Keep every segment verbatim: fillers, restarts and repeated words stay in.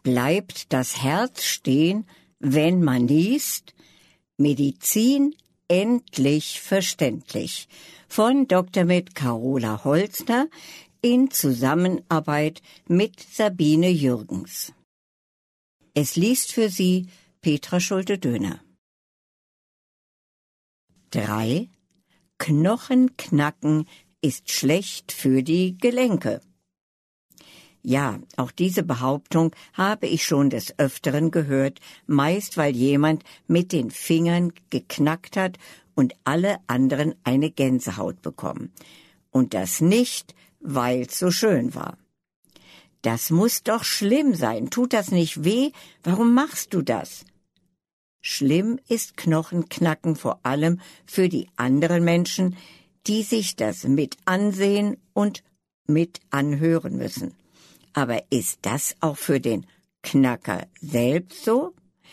Bleibt das Herz stehen, wenn man liest? Medizin endlich verständlich von Doktor med Carola Holzner in Zusammenarbeit mit Sabine Jürgens. Es liest für Sie Petra Schulte-Döhner. drei. Knochenknacken ist schlecht für die Gelenke. Ja, auch diese Behauptung habe ich schon des Öfteren gehört, meist weil jemand mit den Fingern geknackt hat und alle anderen eine Gänsehaut bekommen. Und das nicht, weil's so schön war. Das muss doch schlimm sein. Tut das nicht weh? Warum machst du das? Schlimm ist Knochenknacken vor allem für die anderen Menschen, die sich das mit ansehen und mit anhören müssen. Aber ist das auch für den Knacker selbst so?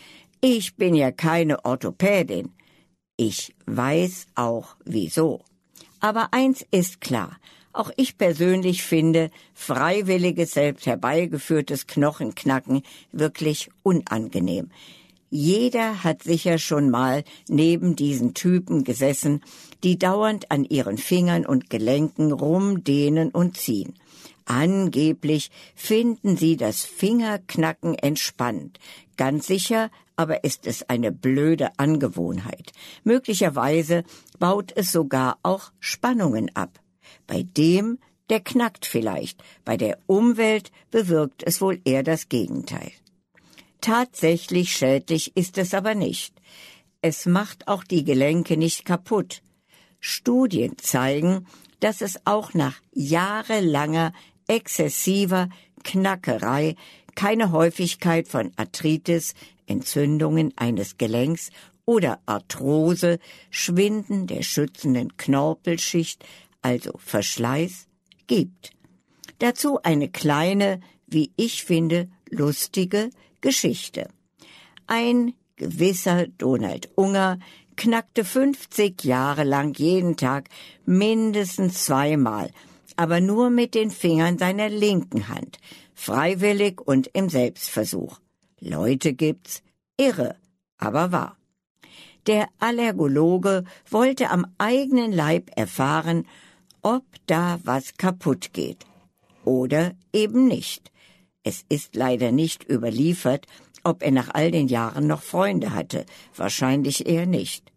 Ich bin ja keine Orthopädin. Ich weiß auch wieso. Aber eins ist klar, auch ich persönlich finde freiwilliges, selbst herbeigeführtes Knochenknacken wirklich unangenehm. Jeder hat sicher schon mal neben diesen Typen gesessen, die dauernd an ihren Fingern und Gelenken rumdehnen und ziehen. Angeblich finden sie das Fingerknacken entspannend. Ganz sicher aber ist es eine blöde Angewohnheit. Möglicherweise baut es sogar auch Spannungen ab. Bei dem, der knackt vielleicht. Bei der Umwelt bewirkt es wohl eher das Gegenteil. Tatsächlich schädlich ist es aber nicht. Es macht auch die Gelenke nicht kaputt. Studien zeigen, dass es auch nach jahrelanger exzessiver Knackerei keine Häufigkeit von Arthritis, Entzündungen eines Gelenks oder Arthrose, Schwinden der schützenden Knorpelschicht, also Verschleiß, gibt. Dazu eine kleine, wie ich finde, lustige Geschichte. Ein gewisser Donald Unger knackte fünfzig Jahre lang jeden Tag mindestens zweimal, aber nur mit den Fingern seiner linken Hand, freiwillig und im Selbstversuch. Leute gibt's, irre, aber wahr. Der Allergologe wollte am eigenen Leib erfahren, ob da was kaputt geht. Oder eben nicht. Es ist leider nicht überliefert, ob er nach all den Jahren noch Freunde hatte. Wahrscheinlich eher nicht.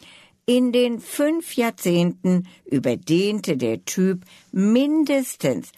In den fünf Jahrzehnten überdehnte der Typ mindestens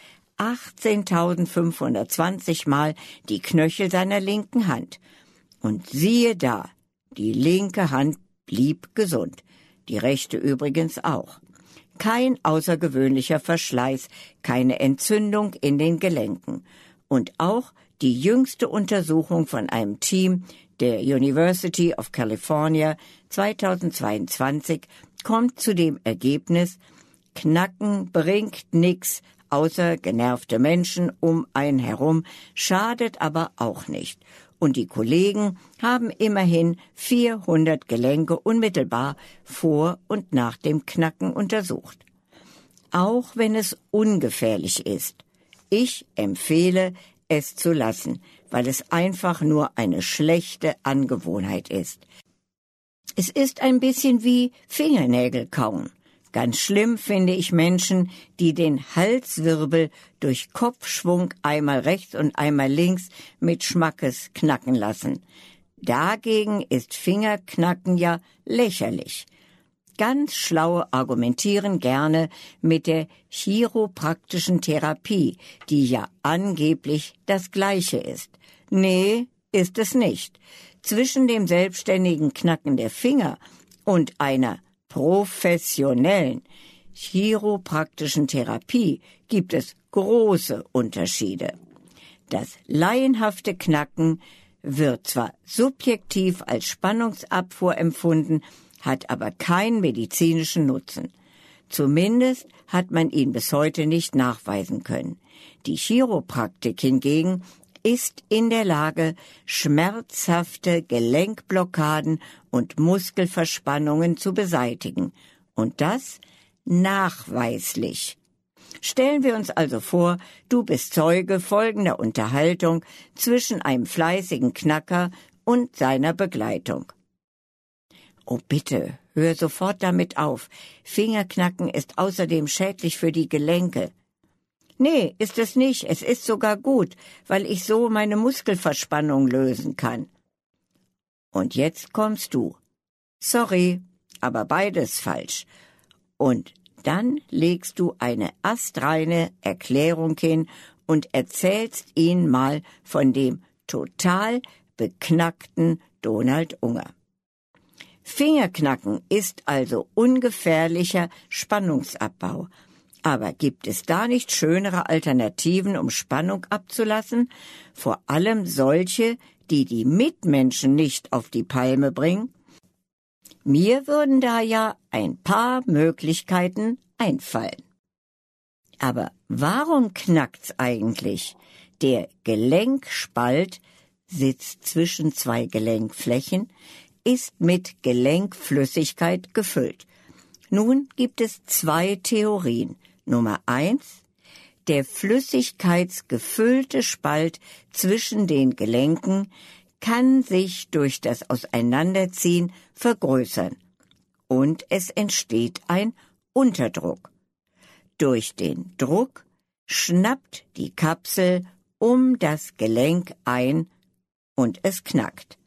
achtzehntausendfünfhundertzwanzig Mal die Knöchel seiner linken Hand. Und siehe da, die linke Hand blieb gesund, die rechte übrigens auch. Kein außergewöhnlicher Verschleiß, keine Entzündung in den Gelenken. Und auch die jüngste Untersuchung von einem Team der University of California zweitausendzweiundzwanzig kommt zu dem Ergebnis, Knacken bringt nix, außer genervte Menschen um einen herum, schadet aber auch nicht. Und die Kollegen haben immerhin vierhundert Gelenke unmittelbar vor und nach dem Knacken untersucht. Auch wenn es ungefährlich ist. Ich empfehle, es zu lassen, weil es einfach nur eine schlechte Angewohnheit ist. Es ist ein bisschen wie Fingernägel kauen. Ganz schlimm finde ich Menschen, die den Halswirbel durch Kopfschwung einmal rechts und einmal links mit Schmackes knacken lassen. Dagegen ist Fingerknacken ja lächerlich. Ganz Schlaue argumentieren gerne mit der chiropraktischen Therapie, die ja angeblich das Gleiche ist. Nee, ist es nicht. Zwischen dem selbstständigen Knacken der Finger und einer professionellen chiropraktischen Therapie gibt es große Unterschiede. Das laienhafte Knacken wird zwar subjektiv als Spannungsabfuhr empfunden, hat aber keinen medizinischen Nutzen. Zumindest hat man ihn bis heute nicht nachweisen können. Die Chiropraktik hingegen ist in der Lage, schmerzhafte Gelenkblockaden und Muskelverspannungen zu beseitigen. Und das nachweislich. Stellen wir uns also vor, du bist Zeuge folgender Unterhaltung zwischen einem fleißigen Knacker und seiner Begleitung. Oh bitte, hör sofort damit auf. Fingerknacken ist außerdem schädlich für die Gelenke. Nee, ist es nicht. Es ist sogar gut, weil ich so meine Muskelverspannung lösen kann. Und jetzt kommst du. Sorry, aber beides falsch. Und dann legst du eine astreine Erklärung hin und erzählst ihnen mal von dem total beknackten Donald Unger. Fingerknacken ist also ungefährlicher Spannungsabbau. Aber gibt es da nicht schönere Alternativen, um Spannung abzulassen? Vor allem solche, die die Mitmenschen nicht auf die Palme bringen? Mir würden da ja ein paar Möglichkeiten einfallen. Aber warum knackt's eigentlich? Der Gelenkspalt sitzt zwischen zwei Gelenkflächen, ist mit Gelenkflüssigkeit gefüllt. Nun gibt es zwei Theorien. Nummer eins: Der flüssigkeitsgefüllte Spalt zwischen den Gelenken kann sich durch das Auseinanderziehen vergrößern und es entsteht ein Unterdruck. Durch den Druck schnappt die Kapsel um das Gelenk ein und es knackt.